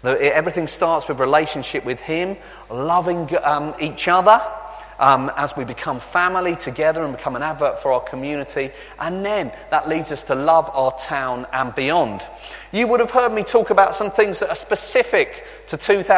Everything starts with relationship with him, loving each other as we become family together and become an advert for our community. And then that leads us to love our town and beyond. You would have heard me talk about some things that are specific to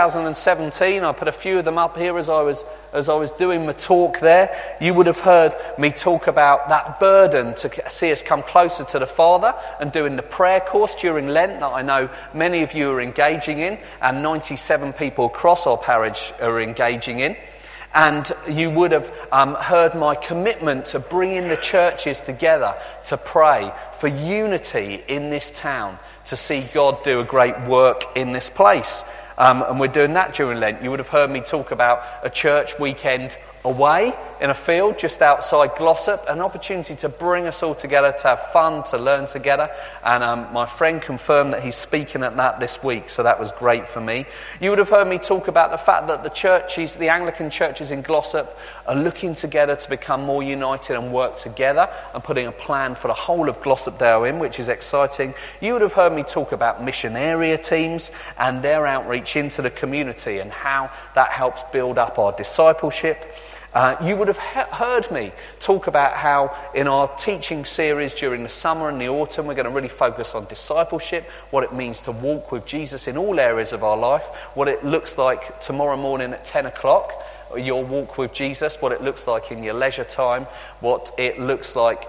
2017. I put a few of them up here as I was doing my talk there. You would have heard me talk about that burden to see us come closer to the Father and doing the prayer course during Lent that I know many of you are engaging in, and 97 people across our parish are engaging in. And you would have heard my commitment to bringing the churches together to pray for unity in this town, to see God do a great work in this place. And we're doing that during Lent. You would have heard me talk about a church weekend away in a field just outside Glossop, an opportunity to bring us all together, to have fun, to learn together. And my friend confirmed that he's speaking at that this week, so that was great for me. You would have heard me talk about the fact that the Anglican churches in Glossop are looking together to become more united and work together, and putting a plan for the whole of Glossopdale in, which is exciting. You would have heard me talk about mission area teams and their outreach into the community and how that helps build up our discipleship. You would have heard me talk about how in our teaching series during the summer and the autumn we're going to really focus on discipleship, what it means to walk with Jesus in all areas of our life, what it looks like tomorrow morning at 10 o'clock, your walk with Jesus, what it looks like in your leisure time, what it looks like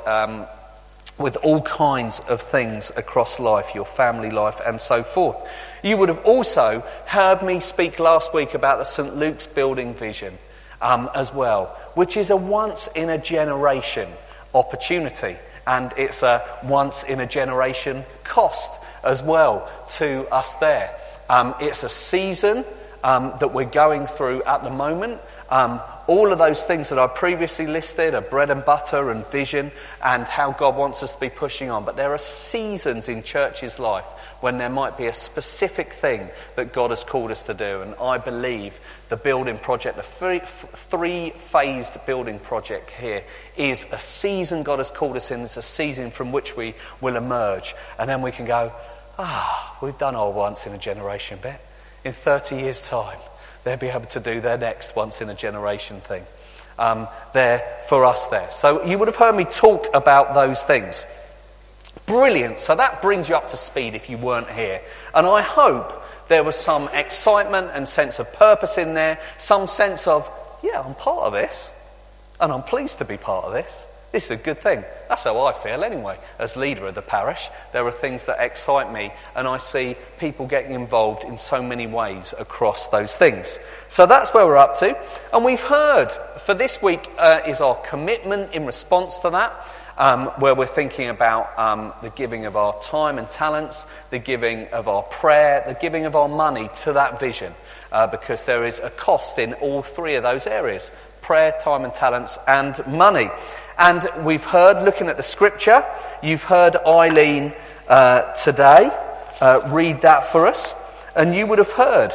with all kinds of things across life, your family life and so forth. You would have also heard me speak last week about the St. Luke's building vision. As well, which is a once-in-a-generation opportunity, and it's a once-in-a-generation cost as well to us there. It's a season that we're going through at the moment. All of those things that I previously listed are bread and butter and vision and how God wants us to be pushing on. But there are seasons in church's life when there might be a specific thing that God has called us to do. And I believe the building project, the three-phased building project here, is a season God has called us in. It's a season from which we will emerge. And then we can go, we've done our once-in-a-generation bit. In 30 years' time, they'll be able to do their next once-in-a-generation thing. There for us there. So you would have heard me talk about those things. Brilliant. So that brings you up to speed if you weren't here. And I hope there was some excitement and sense of purpose in there, some sense of, I'm part of this, and I'm pleased to be part of this. This is a good thing. That's how I feel anyway. As leader of the parish, there are things that excite me, and I see people getting involved in so many ways across those things. So that's where we're up to. And we've heard, for this week is our commitment in response to that, where we're thinking about the giving of our time and talents, the giving of our prayer, the giving of our money to that vision, because there is a cost in all three of those areas: prayer, time and talents, and money. And we've heard, looking at the scripture, you've heard Eileen today read that for us, and you would have heard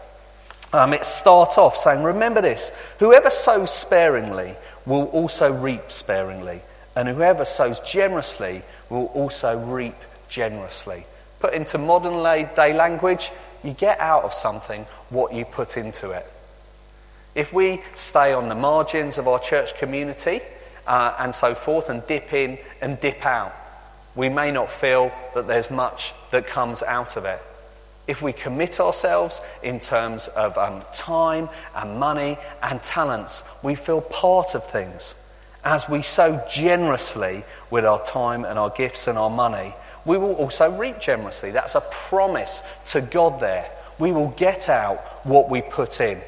it start off saying, remember this, whoever sows sparingly will also reap sparingly, and whoever sows generously will also reap generously. Put into modern day language, you get out of something what you put into it. If we stay on the margins of our church community and so forth and dip in and dip out, we may not feel that there's much that comes out of it. If we commit ourselves in terms of time and money and talents, we feel part of things. As we sow generously with our time and our gifts and our money, we will also reap generously. That's a promise to God there. We will get out what we put in.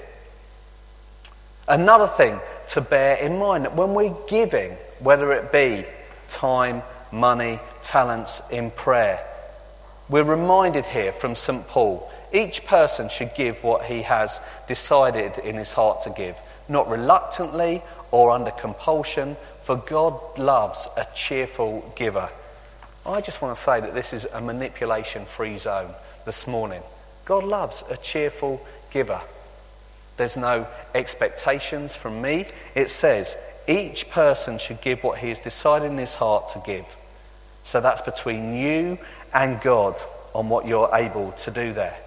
Another thing to bear in mind, that when we're giving, whether it be time, money, talents, in prayer, we're reminded here from St. Paul, each person should give what he has decided in his heart to give, not reluctantly or under compulsion, for God loves a cheerful giver. I just want to say that this is a manipulation-free zone this morning. God loves a cheerful giver. There's no expectations from me. It says each person should give what he has decided in his heart to give. So that's between you and God on what you're able to do there.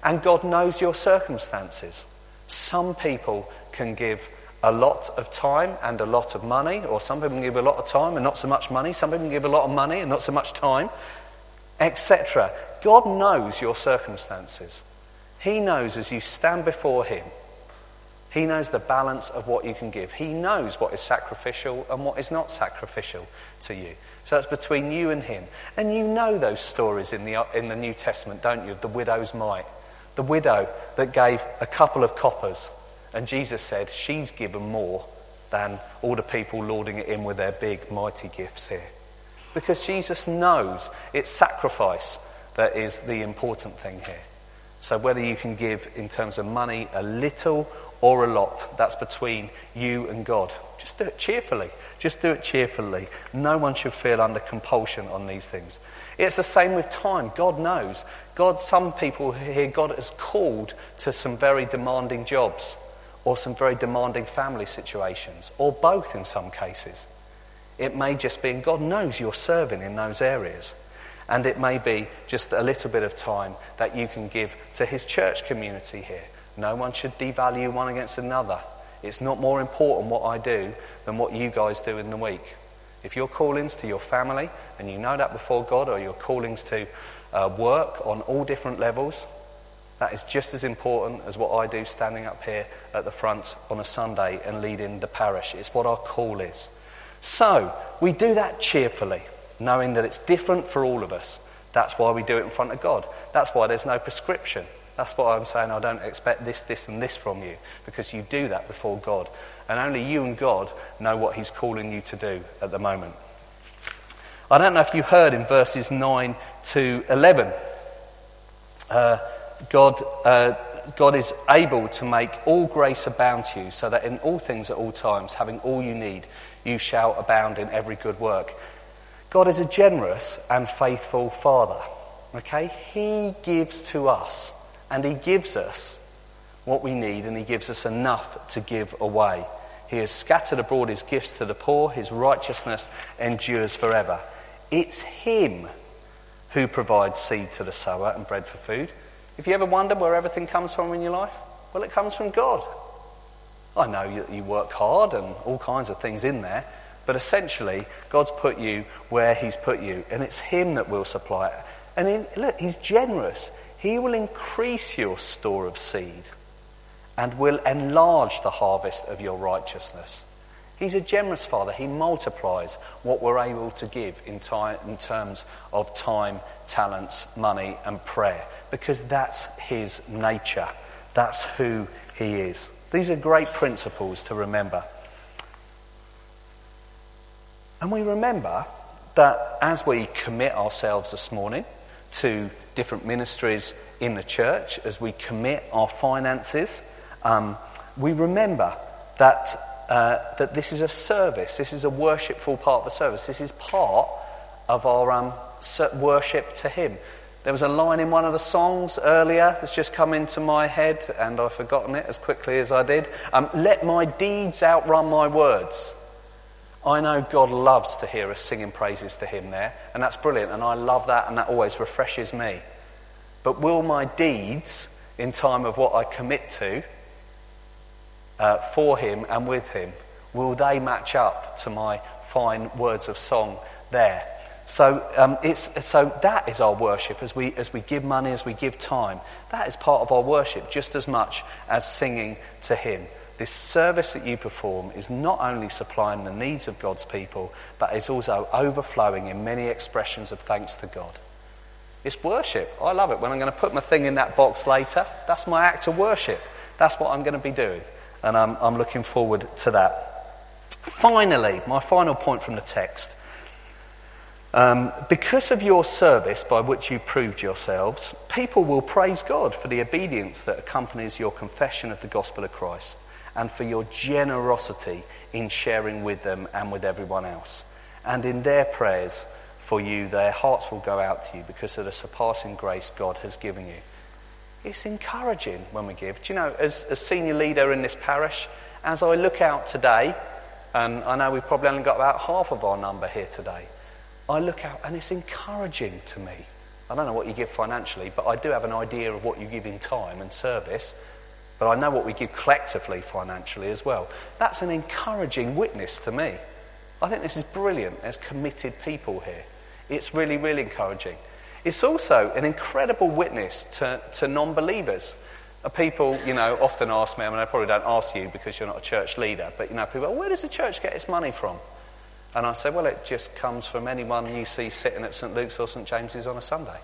And God knows your circumstances. Some people can give a lot of time and a lot of money, or some people can give a lot of time and not so much money. Some people can give a lot of money and not so much time, etc. God knows your circumstances. He knows as you stand before him, he knows the balance of what you can give. He knows what is sacrificial and what is not sacrificial to you. So it's between you and him. And you know those stories in the New Testament, don't you, of the widow's mite. The widow that gave a couple of coppers, and Jesus said she's given more than all the people lording it in with their big, mighty gifts here. Because Jesus knows it's sacrifice that is the important thing here. So whether you can give in terms of money a little or a lot, that's between you and God. Just do it cheerfully. Just do it cheerfully. No one should feel under compulsion on these things. It's the same with time. God knows. Some people here, God has called to some very demanding jobs, or some very demanding family situations, or both in some cases. It may just be, and God knows you're serving in those areas. And it may be just a little bit of time that you can give to his church community here. No one should devalue one against another. It's not more important what I do than what you guys do in the week. If your callings to your family, and you know that before God, or your callings to work on all different levels, that is just as important as what I do standing up here at the front on a Sunday and leading the parish. It's what our call is. So, we do that cheerfully, knowing that it's different for all of us. That's why we do it in front of God. That's why there's no prescription. That's why I'm saying I don't expect this, this and this from you, because you do that before God. And only you and God know what he's calling you to do at the moment. I don't know if you heard in verses 9 to 11, God is able to make all grace abound to you, so that in all things at all times, having all you need, you shall abound in every good work. God is a generous and faithful Father. Okay? He gives to us, and he gives us what we need, and he gives us enough to give away. He has scattered abroad his gifts to the poor. His righteousness endures forever. It's him who provides seed to the sower and bread for food. If you ever wonder where everything comes from in your life, well, it comes from God. I know you work hard and all kinds of things in there, but essentially, God's put you where he's put you, and it's him that will supply it. And look, he's generous. He will increase your store of seed and will enlarge the harvest of your righteousness. He's a generous Father. He multiplies what we're able to give in terms of time, talents, money and prayer, because that's his nature. That's who he is. These are great principles to remember. And we remember that as we commit ourselves this morning to different ministries in the church, as we commit our finances, we remember that this is a service. This is a worshipful part of the service. This is part of our worship to him. There was a line in one of the songs earlier that's just come into my head, and I've forgotten it as quickly as I did. Let my deeds outrun my words. I know God loves to hear us singing praises to him there, and that's brilliant, and I love that, and that always refreshes me. But will my deeds, in time of what I commit to, for him and with him, will they match up to my fine words of song there? So that is our worship as we give money, as we give time. That is part of our worship just as much as singing to him. This service that you perform is not only supplying the needs of God's people, but is also overflowing in many expressions of thanks to God. It's worship. I love it. When I'm going to put my thing in that box later, that's my act of worship. That's what I'm going to be doing. And I'm looking forward to that. Finally, my final point from the text. Because of your service by which you proved yourselves, people will praise God for the obedience that accompanies your confession of the gospel of Christ, and for your generosity in sharing with them and with everyone else. And in their prayers for you, their hearts will go out to you because of the surpassing grace God has given you. It's encouraging when we give. Do you know, as senior leader in this parish, as I look out today, and I know we've probably only got about half of our number here today, I look out and it's encouraging to me I don't know what you give financially, but I do have an idea of what you give in time and service. But I know what we give collectively financially as well. That's an encouraging witness to me. I think this is brilliant. There's committed people here. It's really, really encouraging. It's also an incredible witness to non-believers. People, often ask me, I probably don't ask you because you're not a church leader, but, people go, where does the church get its money from? And I say, well, it just comes from anyone you see sitting at St Luke's or St James's on a Sunday.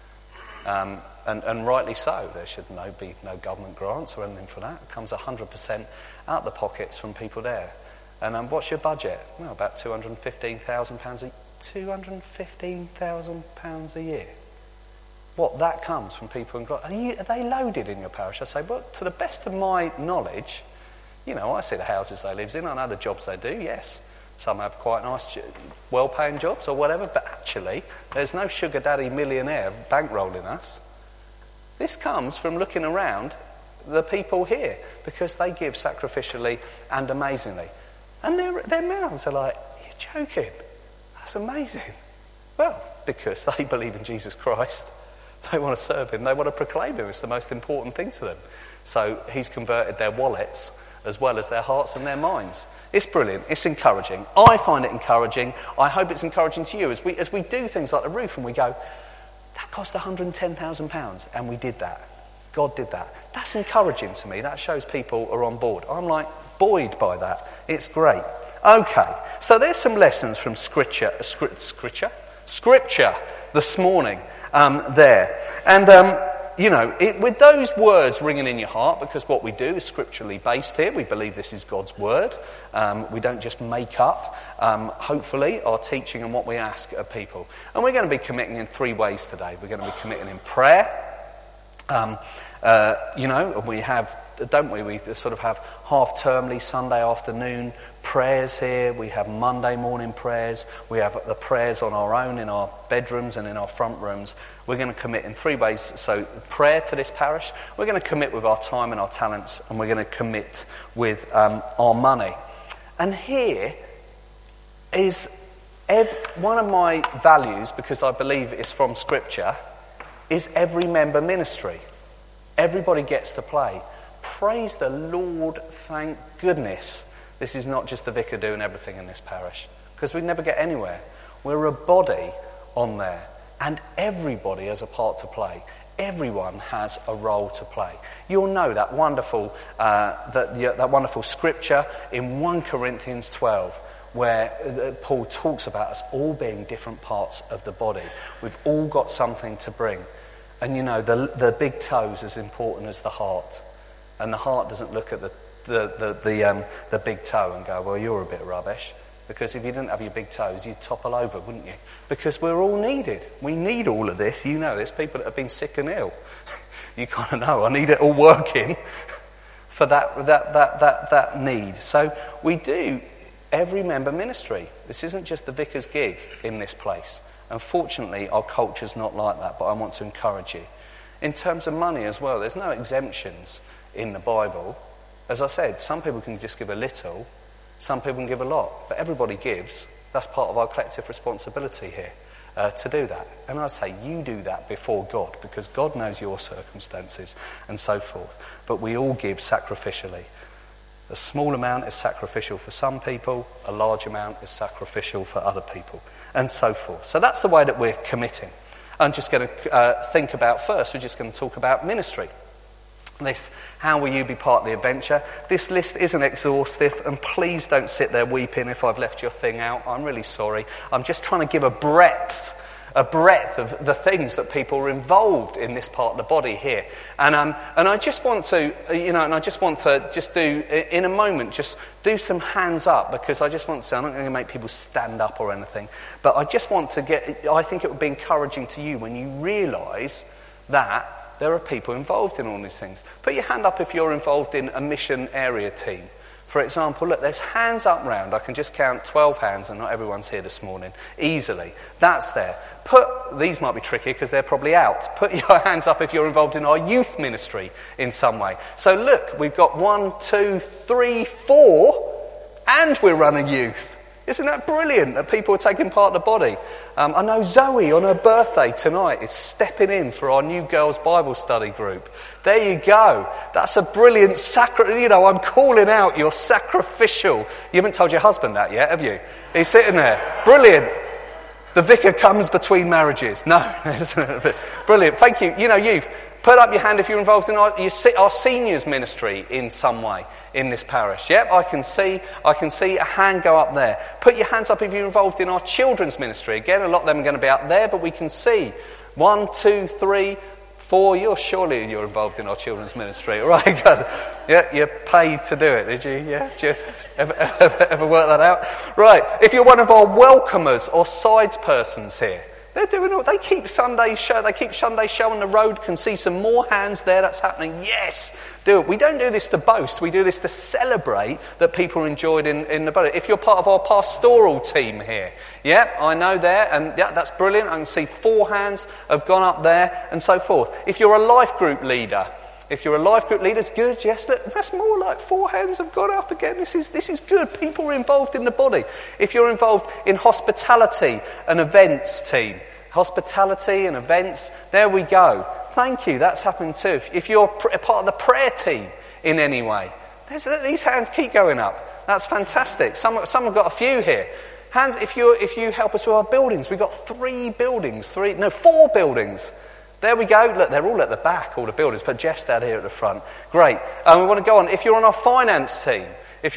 And rightly so. There should be no government grants or anything for that. It comes 100% out the pockets from people there. And what's your budget? Well, about £215,000 £215,000 a year. What, that comes from people in Gloucester? Are they loaded in your parish? I say, well, to the best of my knowledge, I see the houses they live in, I know the jobs they do, yes. Some have quite nice, well-paying jobs or whatever, but actually, there's no sugar daddy millionaire bankrolling us. This comes from looking around the people here, because they give sacrificially and amazingly. And their mouths are like, you're joking? That's amazing. Well, because they believe in Jesus Christ. They want to serve him. They want to proclaim him. It's the most important thing to them. So he's converted their wallets as well as their hearts and their minds. It's brilliant. It's encouraging. I find it encouraging. I hope it's encouraging to you as we do things like the roof and we go, that cost £110,000 and we did that. God did that. That's encouraging to me. That shows people are on board. I'm like buoyed by that. It's great. Okay, so there's some lessons from Scripture this morning there. And, with those words ringing in your heart, because what we do is scripturally based here. We believe this is God's word. We don't just make up, hopefully, our teaching and what we ask of people. And we're going to be committing in 3 ways today. We're going to be committing in prayer. We have, don't we? We sort of have half-termly Sunday afternoon prayers here. We have Monday morning prayers. We have the prayers on our own in our bedrooms and in our front rooms. We're going to commit in 3 ways. So prayer to this parish. We're going to commit with our time and our talents, and we're going to commit with our money. And here is one of my values, because I believe it's from Scripture, is every member ministry. Everybody gets to play. Praise the Lord, thank goodness. This is not just the vicar doing everything in this parish, because we'd never get anywhere. We're a body on there, and everybody has a part to play. Everyone has a role to play. You'll know that wonderful scripture in 1 Corinthians 12, where Paul talks about us all being different parts of the body. We've all got something to bring. And the big toe is as important as the heart. And the heart doesn't look at the big toe and go, well, you're a bit rubbish. Because if you didn't have your big toes, you'd topple over, wouldn't you? Because we're all needed. We need all of this. You know, there's people that have been sick and ill. You kind of know, I need it all working for that need. So we do every member ministry. This isn't just the vicar's gig in this place. Unfortunately, our culture's not like that, but I want to encourage you. In terms of money as well, there's no exemptions in the Bible. As I said, some people can just give a little, some people can give a lot, but everybody gives. That's part of our collective responsibility here, to do that. And I say, you do that before God, because God knows your circumstances and so forth. But we all give sacrificially. A small amount is sacrificial for some people, a large amount is sacrificial for other people, and so forth. So that's the way that we're committing. I'm just going to think about first, we're just going to talk about ministry. This, how will you be part of the adventure? This list isn't exhaustive, and please don't sit there weeping if I've left your thing out. I'm really sorry. I'm just trying to give a breadth of the things that people are involved in this part of the body here. And I just want to, just do, in a moment, just do some hands up, because I just want to say, I'm not going to make people stand up or anything, but I just want to I think it would be encouraging to you when you realise that there are people involved in all these things. Put your hand up if you're involved in a mission area team. For example, look, there's hands up round. I can just count 12 hands, and not everyone's here this morning. Easily. That's there. These might be tricky because they're probably out. Put your hands up if you're involved in our youth ministry in some way. So look, we've got 1, 2, 3, 4, and we're running youth. Isn't that brilliant that people are taking part in the body? I know Zoe on her birthday tonight is stepping in for our new girls' Bible study group. There you go. That's a brilliant I'm calling out your sacrificial. You haven't told your husband that yet, have you? He's sitting there. Brilliant. The vicar comes between marriages. No. Brilliant. Thank you. Youth. Put up your hand if you're involved in our seniors ministry in some way in this parish. Yep, I can see a hand go up there. Put your hands up if you're involved in our children's ministry. Again, a lot of them are going to be up there, but we can see 1, 2, 3, 4. You're involved in our children's ministry. All right, good. Yeah, you're paid to do it, did you? Yeah, did you ever work that out? Right. If you're one of our welcomers or sides persons here. They're doing all. They keep Sunday show on the road. Can see some more hands there. That's happening. Yes, do it. We don't do this to boast. We do this to celebrate that people enjoyed in the body. If you're part of our pastoral team here, yeah, I know there, and yeah, that's brilliant. I can see 4 hands have gone up there, and so forth. If you're a life group leader. It's good. Yes, that's more like 4 hands have gone up again. This is good. People are involved in the body. If you're involved in hospitality and events team, there we go. Thank you. That's happened too. If you're a part of the prayer team in any way, these hands keep going up. That's fantastic. Some have got a few here. Hands. If you help us with our buildings, we've got 4 buildings. There we go. Look, they're all at the back, all the builders, but Jeff's down here at the front. Great. We want to go on. If you're on our finance team,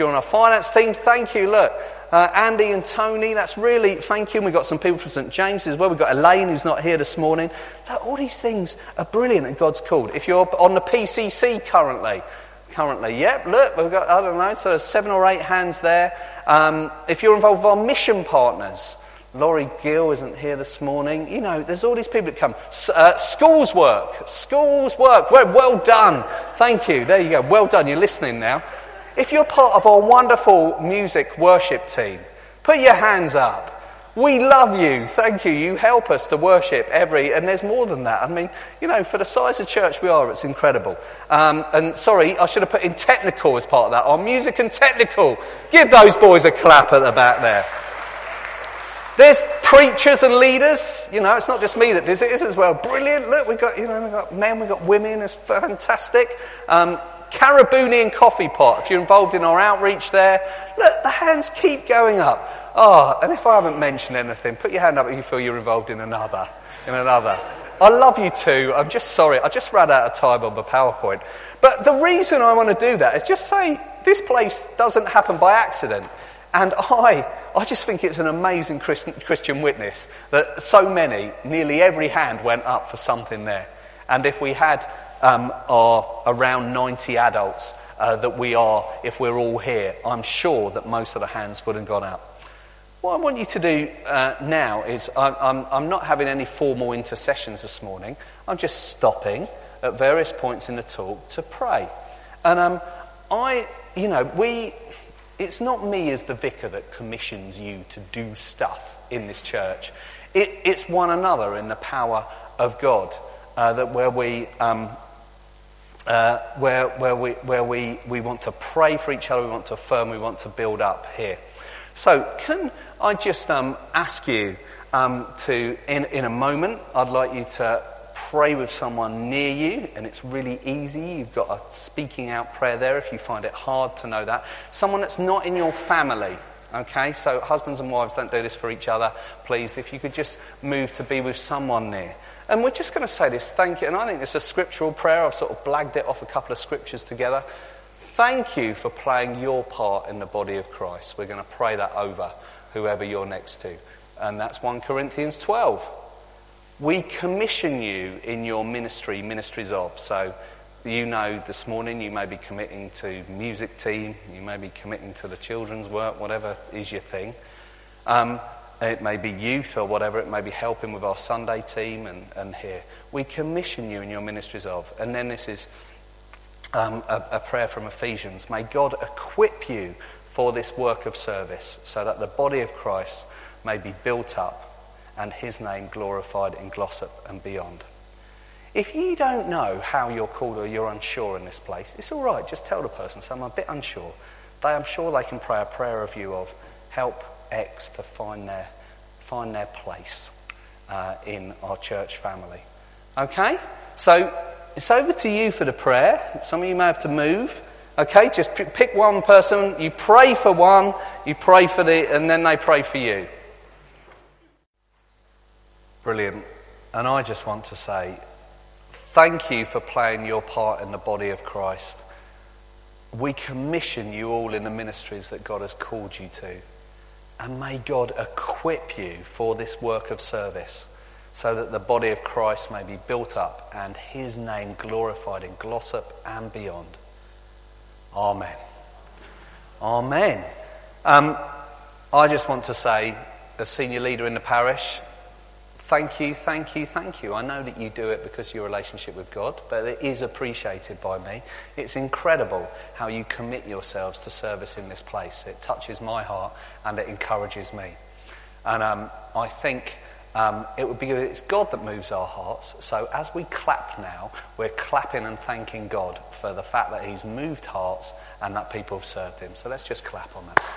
thank you. Look, Andy and Tony, that's really, thank you. And we've got some people from St. James's as well. We've got Elaine, who's not here this morning. Look, all these things are brilliant and God's called. If you're on the PCC currently, yep, look, we've got, I don't know, so there's 7 or 8 hands there. If you're involved with our mission partners, Laurie Gill isn't here this morning. There's all these people that come. Schools work. Well done. Thank you. There you go. Well done. You're listening now. If you're part of our wonderful music worship team, put your hands up. We love you. Thank you. You help us to worship and there's more than that. I mean, for the size of church we are, it's incredible. And sorry, I should have put in technical as part of that. Our music and technical. Give those boys a clap at the back there. There's preachers and leaders. It's not just me that does it, is as well. Brilliant. Look, we've got men, we've got women. It's fantastic. Carabunian Coffee Pot. If you're involved in our outreach there, look, the hands keep going up. Oh, and if I haven't mentioned anything, put your hand up if you feel you're involved in another. I love you too. I'm just sorry. I just ran out of time on the PowerPoint. But the reason I want to do that is just say this place doesn't happen by accident. And I just think it's an amazing Christian witness that so many, nearly every hand went up for something there. And if we had our around 90 adults if we're all here, I'm sure that most of the hands would have gone up. What I want you to do now is, I'm not having any formal intercessions this morning. I'm just stopping at various points in the talk to pray. And it's not me as the vicar that commissions you to do stuff in this church. It's one another in the power of God where we want to pray for each other, we want to affirm, we want to build up here. So can I just ask you to, in a moment, I'd like you to pray with someone near you, and it's really easy. You've got a speaking out prayer there if you find it hard to know that. Someone that's not in your family, okay? So husbands and wives, don't do this for each other, please. If you could just move to be with someone near. And we're just going to say this, thank you. And I think it's a scriptural prayer. I've sort of blagged it off a couple of scriptures together. Thank you for playing your part in the body of Christ. We're going to pray that over whoever you're next to. And that's 1 Corinthians 12. We commission you in your ministries of. So, this morning you may be committing to music team, you may be committing to the children's work, whatever is your thing. It may be youth or whatever, it may be helping with our Sunday team and here. We commission you in your ministries of. And then this is a prayer from Ephesians. May God equip you for this work of service so that the body of Christ may be built up and his name glorified in Glossop and beyond. If you don't know how you're called or you're unsure in this place, it's all right. Just tell the person, so I'm a bit unsure. I'm sure they can pray a prayer of you of, help X to find their place in our church family. Okay? So it's over to you for the prayer. Some of you may have to move. Okay? Just pick one person. You pray for one. You pray for and then they pray for you. Brilliant. And I just want to say thank you for playing your part in the body of Christ. We commission you all in the ministries that God has called you to. And may God equip you for this work of service so that the body of Christ may be built up and his name glorified in Glossop and beyond. Amen. Amen. I just want to say, as senior leader in the parish, thank you, thank you, thank you. I know that you do it because of your relationship with God, but it is appreciated by me. It's incredible how you commit yourselves to service in this place. It touches my heart and it encourages me. And I think it's God that moves our hearts. So as we clap now, we're clapping and thanking God for the fact that he's moved hearts and that people have served him. So let's just clap on that.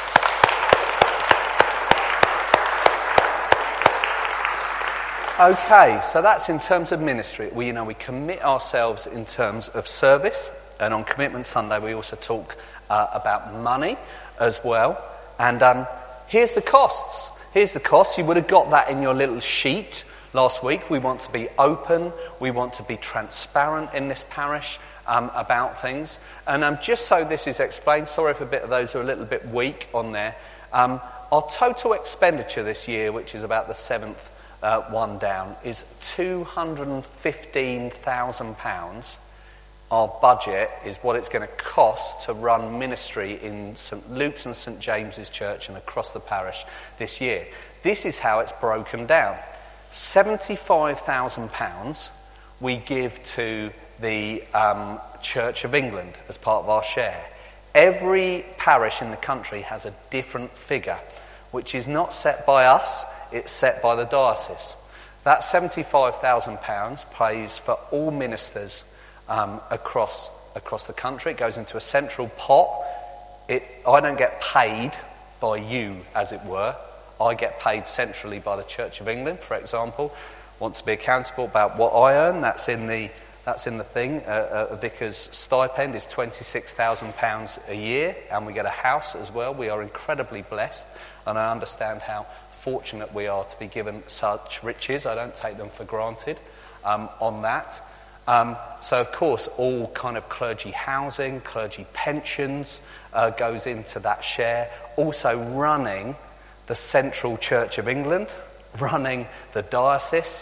Okay, so that's in terms of ministry. We commit ourselves in terms of service, and on Commitment Sunday we also talk about money as well. And here's the costs. Here's the costs. You would have got that in your little sheet last week. We want to be open. We want to be transparent in this parish about things. And just so this is explained, sorry for a bit of those who are a little bit weak on there. Our total expenditure this year, which is about the seventh one down, is £215,000. Our budget is what it's going to cost to run ministry in St Luke's and St James's Church and across the parish this year. This is how it's broken down. £75,000 we give to the Church of England as part of our share. Every parish in the country has a different figure, which is not set by us, it's set by the diocese. That £75,000 pays for all ministers across the country. It goes into a central pot. I don't get paid by you, as it were. I get paid centrally by the Church of England, for example. Want to be accountable about what I earn? That's in the thing. A vicar's stipend is £26,000 a year, and we get a house as well. We are incredibly blessed, and I understand how fortunate we are to be given such riches. I don't take them for granted on that. So, of course, all kind of clergy housing, clergy pensions goes into that share. Also running the Central Church of England, running the diocese.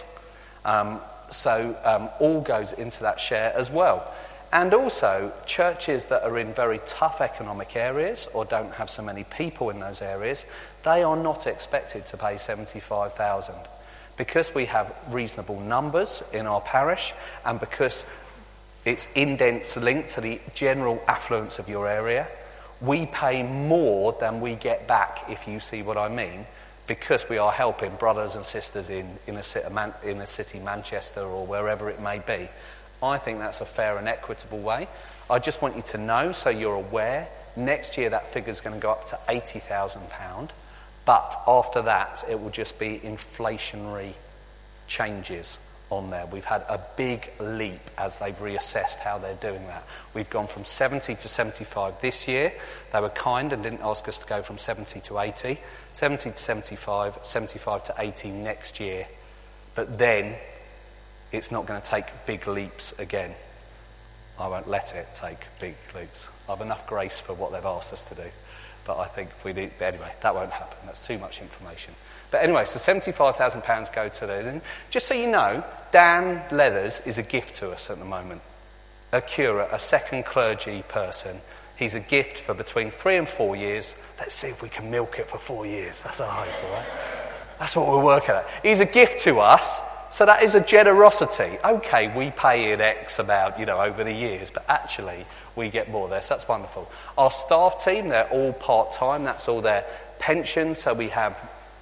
So all goes into that share as well. And also, churches that are in very tough economic areas or don't have so many people in those areas, they are not expected to pay £75,000. Because we have reasonable numbers in our parish and because it's indents linked to the general affluence of your area, we pay more than we get back, if you see what I mean, because we are helping brothers and sisters in a city, Manchester or wherever it may be. I think that's a fair and equitable way. I just want you to know, so you're aware, next year that figure is going to go up to £80,000, but after that it will just be inflationary changes on there. We've had a big leap as they've reassessed how they're doing that. We've gone from 70 to 75 this year. They were kind and didn't ask us to go from 70 to 80. 70 to 75, 75 to 80 next year. But then it's not going to take big leaps again. I won't let it take big leaps. I have enough grace for what they've asked us to do. But I think we need... Anyway, that won't happen. That's too much information. But anyway, so £75,000 go to the... Just so you know, Dan Leathers is a gift to us at the moment. A curate, a second clergy person. He's a gift for between 3 and 4 years. Let's see if we can milk it for 4 years. That's our hope, all right? That's what we're working at. He's a gift to us, so that is a generosity. Okay, we pay in X amount, over the years, but actually we get more there, so that's wonderful. Our staff team, they're all part-time. That's all their pensions, so we have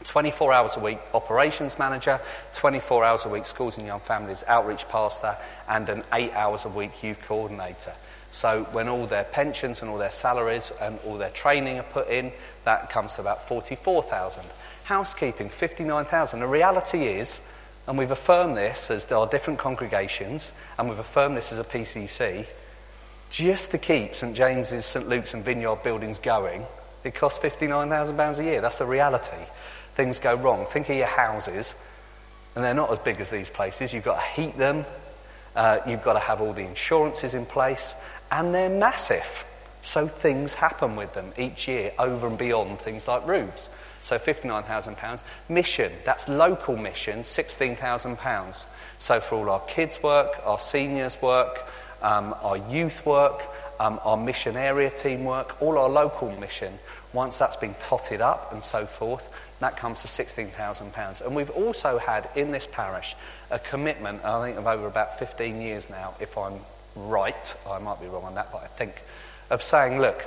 24 hours a week operations manager, 24 hours a week schools and young families outreach pastor, and an 8 hours a week youth coordinator. So when all their pensions and all their salaries and all their training are put in, that comes to about 44,000. Housekeeping, 59,000. The reality is, and we've affirmed this as our different congregations, and we've affirmed this as a PCC, just to keep St James's, St Luke's and Vineyard buildings going, it costs £59,000 a year. That's the reality. Things go wrong. Think of your houses, and they're not as big as these places. You've got to heat them, you've got to have all the insurances in place, and they're massive. So things happen with them each year over and beyond things like roofs. So £59,000. Mission, that's local mission, £16,000. So for all our kids' work, our seniors' work, our youth work, our mission area team work, all our local mission, once that's been totted up and so forth, that comes to £16,000. And we've also had in this parish a commitment, I think of over about 15 years now, if I'm right, I might be wrong on that, but I think, of saying, look,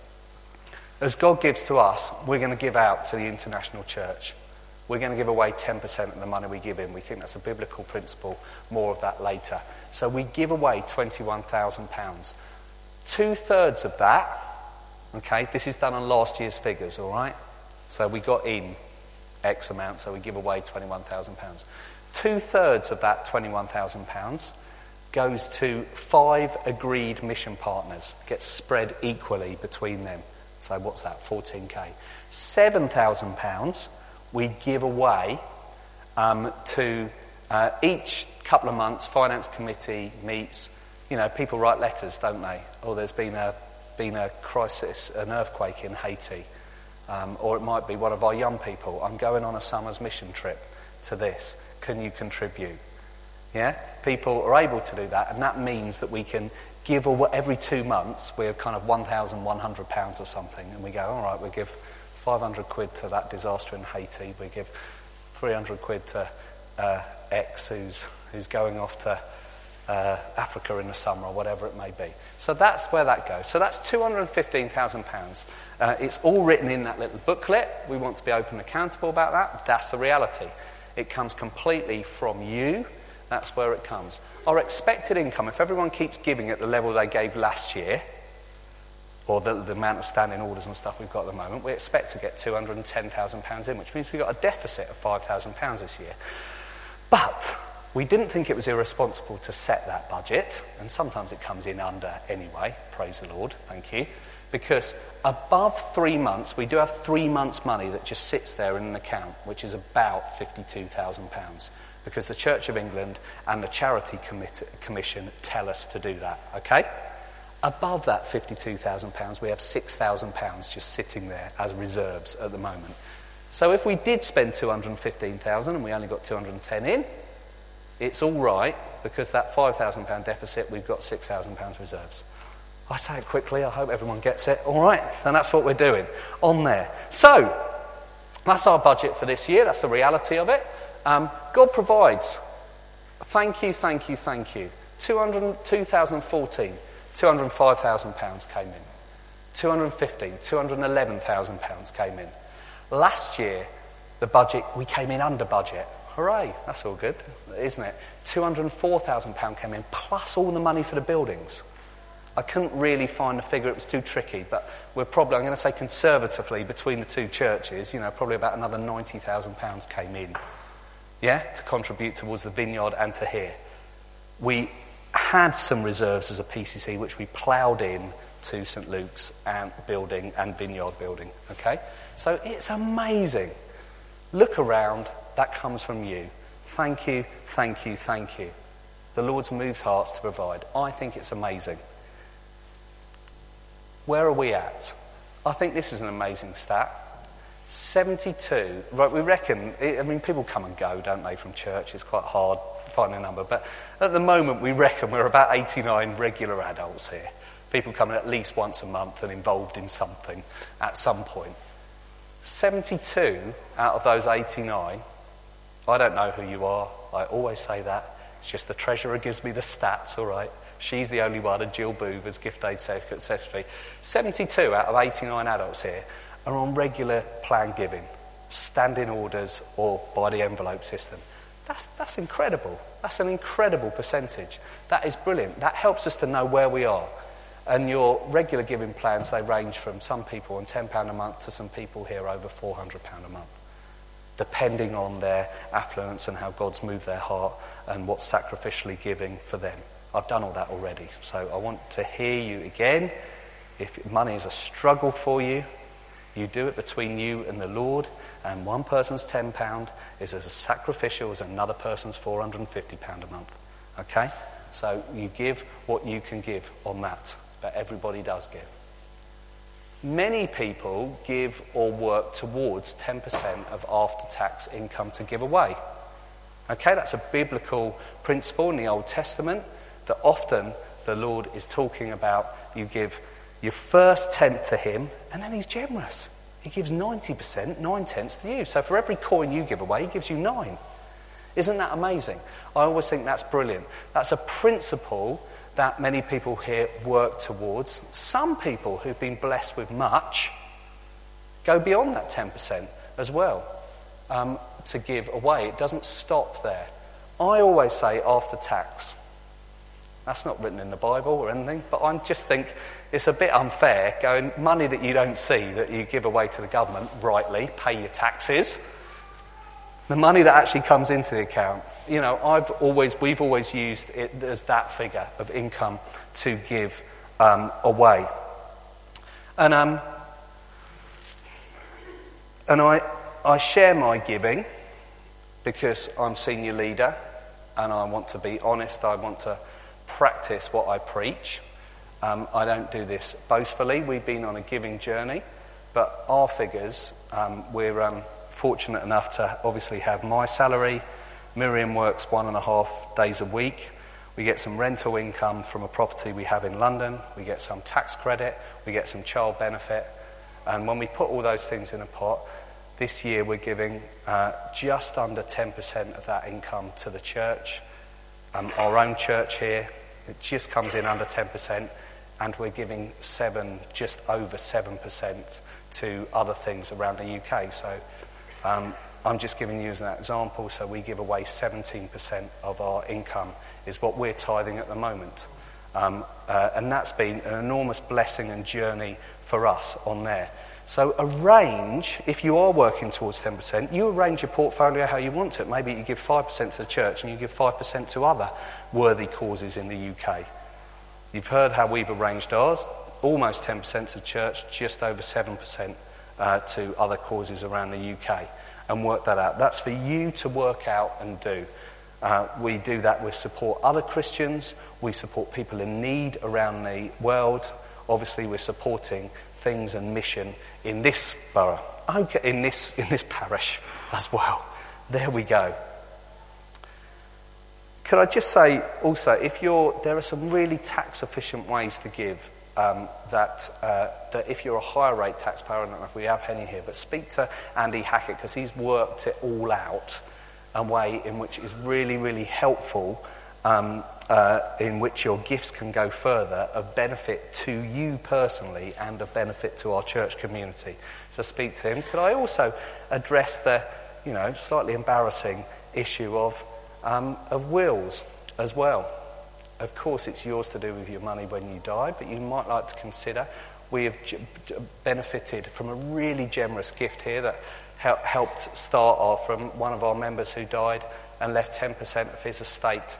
as God gives to us, we're going to give out to the international church. We're going to give away 10% of the money we give in. We think that's a biblical principle. More of that later. So we give away £21,000. 2/3 of that, okay, this is done on last year's figures, all right? So we got in X amount, so we give away £21,000. 2/3 of that £21,000 goes to 5 agreed mission partners, gets spread equally between them. So what's that, 14k. £7,000 we give away to each couple of months, finance committee meets. You know, people write letters, don't they? Or there's been a crisis, an earthquake in Haiti. Or it might be one of our young people. I'm going on a summer's mission trip to this. Can you contribute? Yeah? People are able to do that, and that means that we can give away every 2 months, we're kind of £1,100 or something, and we go, all right, we'll give 500 quid to that disaster in Haiti, we give 300 quid to X who's going off to Africa in the summer or whatever it may be. So that's where that goes. So that's £215,000. It's all written in that little booklet. We want to be open and accountable about that. That's the reality. It comes completely from you. That's where it comes. Our expected income, if everyone keeps giving at the level they gave last year, or the amount of standing orders and stuff we've got at the moment, we expect to get £210,000 in, which means we've got a deficit of £5,000 this year. But we didn't think it was irresponsible to set that budget, and sometimes it comes in under anyway, praise the Lord, thank you, because above 3 months, we do have 3 months' money that just sits there in an account, which is about £52,000. Because the Church of England and the Charity Commission tell us to do that, okay? Above that £52,000, we have £6,000 just sitting there as reserves at the moment. So if we did spend £215,000 and we only got £210 in, it's all right, because that £5,000 deficit, we've got £6,000 reserves. I say it quickly, I hope everyone gets it. All right, and that's what we're doing on there. So, that's our budget for this year, that's the reality of it. God provides. Thank you, thank you, thank you. 2014, £205,000 came in. 215, £211,000 came in. Last year, the budget, we came in under budget. Hooray, that's all good, isn't it? £204,000 came in, plus all the money for the buildings. I couldn't really find the figure, it was too tricky, but we're probably, I'm going to say conservatively, between the two churches, probably about another £90,000 came in. Yeah, to contribute towards the vineyard and to here. We had some reserves as a PCC which we ploughed in to St Luke's and building and vineyard building. Okay, so it's amazing. Look around, that comes from you. Thank you, thank you, thank you. The Lord's moved hearts to provide. I think it's amazing. Where are we at? I think this is an amazing stat. 72, right, we reckon, people come and go, don't they, from church. It's quite hard to find a number. But at the moment, we reckon we're about 89 regular adults here. People coming at least once a month and involved in something at some point. 72 out of those 89, I don't know who you are. I always say that. It's just the treasurer gives me the stats, all right. She's the only one, and Jill Booth as Gift Aid Secretary. 72 out of 89 adults here are on regular plan giving. standing orders or by the envelope system. That's incredible. That's an incredible percentage. That is brilliant. That helps us to know where we are. And your regular giving plans, they range from some people on £10 a month to some people here over £400 a month, depending on their affluence and how God's moved their heart and what's sacrificially giving for them. I've done all that already, so I want to hear you again. If money is a struggle for you, you do it between you and the Lord, and one person's £10 is as sacrificial as another person's £450 a month. Okay? So you give what you can give on that, but everybody does give. Many people give or work towards 10% of after-tax income to give away. Okay, that's a biblical principle in the Old Testament, that often the Lord is talking about you give your first tenth to him, and then he's generous. He gives 90%, 9/10 to you. So for every coin you give away, he gives you 9. Isn't that amazing? I always think that's brilliant. That's a principle that many people here work towards. Some people who've been blessed with much go beyond that 10% as well to give away. It doesn't stop there. I always say after tax. That's not written in the Bible or anything, but I just think it's a bit unfair going money that you don't see, that you give away to the government, rightly, pay your taxes. The money that actually comes into the account, you know, we've always used it as that figure of income to give away. And I share my giving because I'm senior leader and I want to be honest, I want to practice what I preach. I don't do this boastfully. We've been on a giving journey, but our figures, we're fortunate enough to obviously have my salary. Miriam works 1.5 days a week. We get some rental income from a property we have in London. We get some tax credit. We get some child benefit. And when we put all those things in a pot, this year we're giving just under 10% of that income to the church. Our own church here, it just comes in under 10%, and we're giving just over 7% to other things around the UK. So I'm just giving you as an example. So we give away 17% of our income is what we're tithing at the moment. And that's been an enormous blessing and journey for us on there. So if you are working towards 10%, you arrange your portfolio how you want it. Maybe you give 5% to the church and you give 5% to other worthy causes in the UK. You've heard how we've arranged ours, almost 10% to the church, just over 7% to other causes around the UK, and work that out. That's for you to work out and do. We do that. We support other Christians. We support people in need around the world. Obviously, we're supporting things and mission in this borough, in this parish as well. There we go. Could I just say also, there are some really tax efficient ways to give. That if you're a higher rate taxpayer, I don't know if we have any here, but speak to Andy Hackett because he's worked it all out a way in which is really, really helpful. In which your gifts can go further of benefit to you personally and of benefit to our church community. So speak to him. Could I also address the, slightly embarrassing issue of wills as well? Of course, it's yours to do with your money when you die, but you might like to consider. We have benefited from a really generous gift here that helped start off from one of our members who died and left 10% of his estate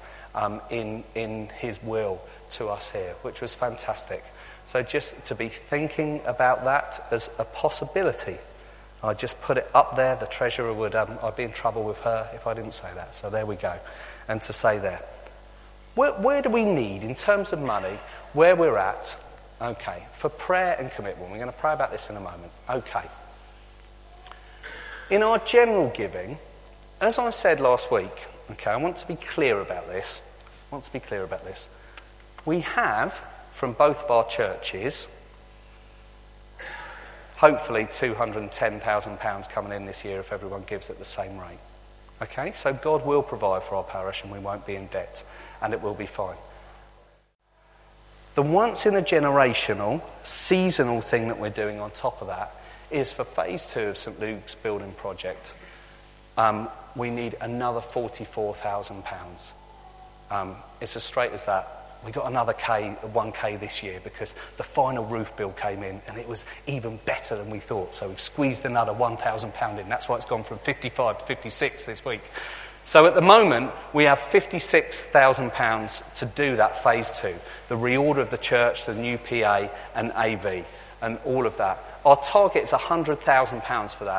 in his will to us here, which was fantastic. So just to be thinking about that as a possibility, I just put it up there. The treasurer would, I'd be in trouble with her if I didn't say that. So there we go. And to say there, where do we need, in terms of money, where we're at, okay, for prayer and commitment. We're going to pray about this in a moment. Okay. In our general giving, as I said last week, okay, I want to be clear about this. We have, from both of our churches, hopefully £210,000 coming in this year if everyone gives at the same rate. Okay, so God will provide for our parish and we won't be in debt and it will be fine. The once in a generational, seasonal thing that we're doing on top of that is for phase 2 of St Luke's building project. We need another £44,000. It's as straight as that. We got another 1K this year because the final roof bill came in and it was even better than we thought. So we've squeezed another £1,000 in. That's why it's gone from 55 to 56 this week. So at the moment, we have £56,000 to do that phase 2. The reorder of the church, the new PA and AV and all of that. Our target is £100,000 for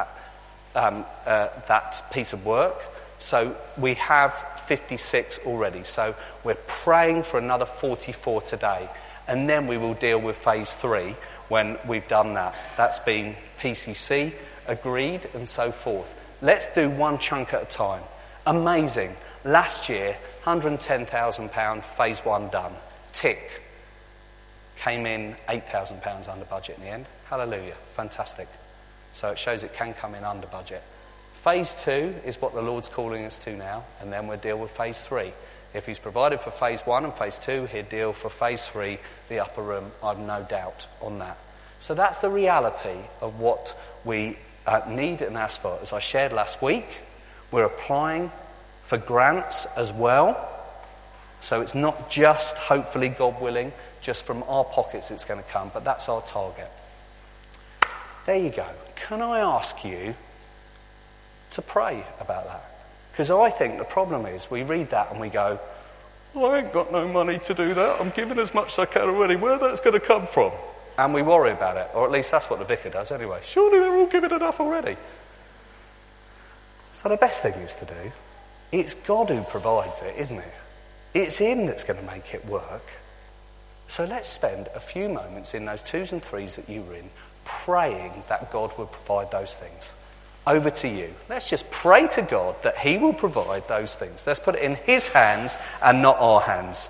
that piece of work. So we have 56 already. So we're praying for another 44 today. And then we will deal with phase 3 when we've done that. That's been PCC, agreed, and so forth. Let's do one chunk at a time. Amazing. Last year, £110,000, phase 1 done. Tick. Came in £8,000 under budget in the end. Hallelujah. Fantastic. So it shows it can come in under budget. Phase 2 is what the Lord's calling us to now, and then we'll deal with phase 3. If he's provided for phase 1 and phase 2, he'll deal for phase 3, the upper room. I've no doubt on that. So that's the reality of what we need and ask for. As I shared last week, we're applying for grants as well. So it's not just, hopefully, God willing, just from our pockets it's going to come, but that's our target. There you go. Can I ask you to pray about that? Because I think the problem is we read that and we go, I ain't got no money to do that. I'm giving as much as I can already. Where that's going to come from? And we worry about it. Or at least that's what the vicar does anyway. Surely they're all giving enough already. So the best thing is to do, it's God who provides it, isn't it? It's him that's going to make it work. So let's spend a few moments in those 2s and 3s that you were in, praying that God will provide those things. Over to you. Let's just pray to God that he will provide those things. Let's put it in his hands and not our hands.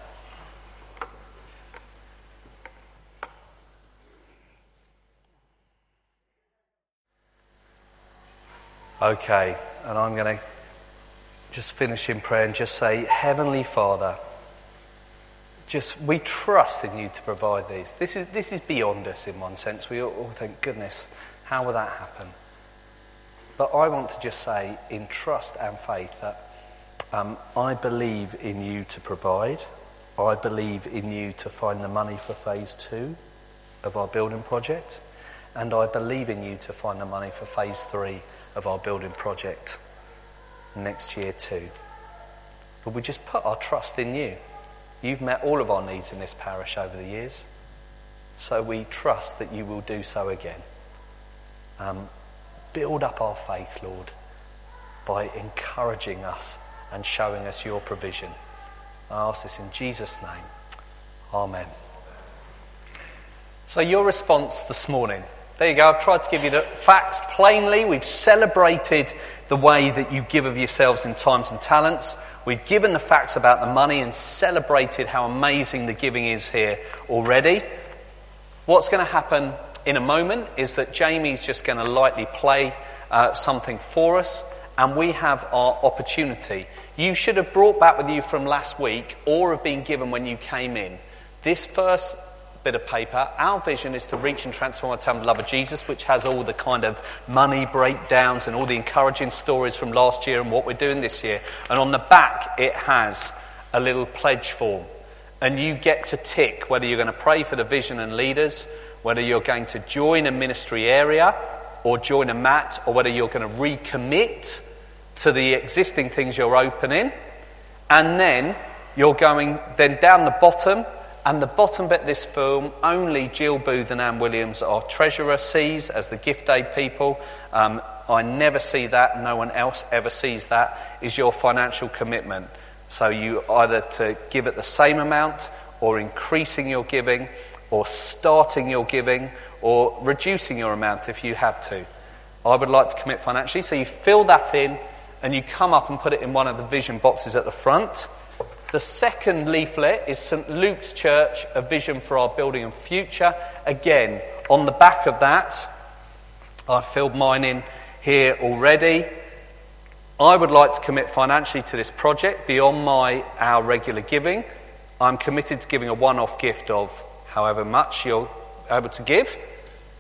Okay, and I'm going to just finish in prayer and just say, Heavenly Father, we trust in you to provide these. This is beyond us in one sense. We all think, goodness, how will that happen? But I want to just say, in trust and faith, that I believe in you to provide. I believe in you to find the money for phase 2 of our building project. And I believe in you to find the money for phase 3 of our building project next year too. But we just put our trust in you. You've met all of our needs in this parish over the years. So we trust that you will do so again. Build up our faith, Lord, by encouraging us and showing us your provision. I ask this in Jesus' name. Amen. So your response this morning. There you go. I've tried to give you the facts plainly. We've celebrated the way that you give of yourselves in times and talents. We've given the facts about the money and celebrated how amazing the giving is here already. What's going to happen in a moment is that Jamie's just going to lightly play something for us, and we have our opportunity. You should have brought back with you from last week or have been given when you came in this first bit of paper. Our vision is to reach and transform our town with the love of Jesus, which has all the kind of money breakdowns and all the encouraging stories from last year and what we're doing this year. And on the back it has a little pledge form, and you get to tick whether you're going to pray for the vision and leaders, whether you're going to join a ministry area or join a mat, or whether you're going to recommit to the existing things you're opening. And then you're going then down the bottom, and the bottom bit of this film, only Jill Booth and Anne Williams, our treasurer, sees as the gift aid people. I never see that, no one else ever sees that, is your financial commitment. So you either to give at the same amount, or increasing your giving, or starting your giving, or reducing your amount if you have to. I would like to commit financially, so you fill that in and you come up and put it in one of the vision boxes at the front. The second leaflet is St Luke's Church, a vision for our building and future. Again, on the back of that, I filled mine in here already. I would like to commit financially to this project beyond our regular giving. I'm committed to giving a one-off gift of however much you're able to give.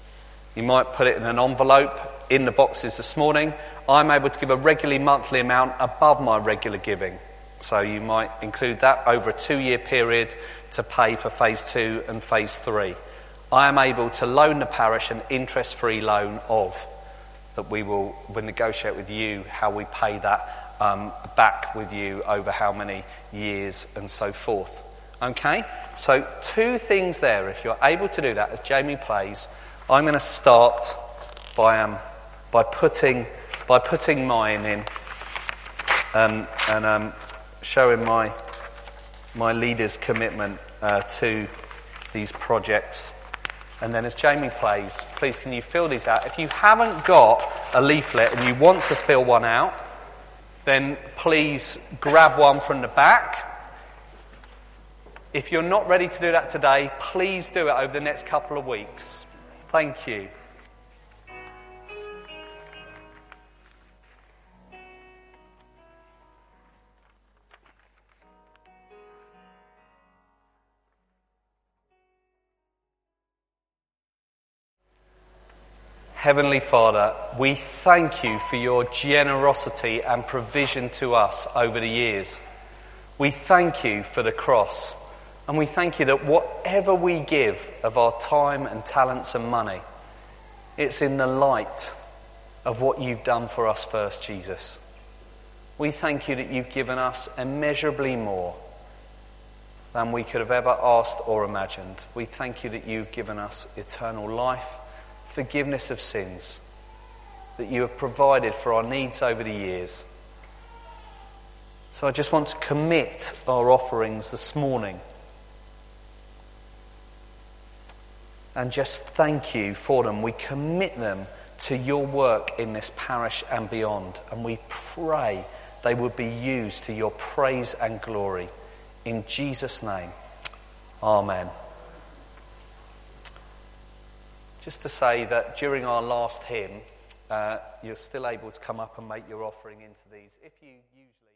You might put it in an envelope in the boxes this morning. I'm able to give a regularly monthly amount above my regular giving. So you might include that over a 2-year period to pay for phase 2 and phase 3. I am able to loan the parish an interest-free loan that we'll negotiate with you how we pay that back with you over how many years and so forth. Okay? So 2 things there. If you're able to do that as Jamie plays, I'm going to start by putting mine in and showing my leader's commitment to these projects. And then as Jamie plays, please can you fill these out? If you haven't got a leaflet and you want to fill one out, then please grab one from the back. If you're not ready to do that today, please do it over the next couple of weeks. Thank you. Heavenly Father, we thank you for your generosity and provision to us over the years. We thank you for the cross. And we thank you that whatever we give of our time and talents and money, it's in the light of what you've done for us first, Jesus. We thank you that you've given us immeasurably more than we could have ever asked or imagined. We thank you that you've given us eternal life, forgiveness of sins, that you have provided for our needs over the years. So I just want to commit our offerings this morning and just thank you for them. We commit them to your work in this parish and beyond. And we pray they would be used to your praise and glory. In Jesus' name, amen. Just to say that during our last hymn, you're still able to come up and make your offering into these. If you usually...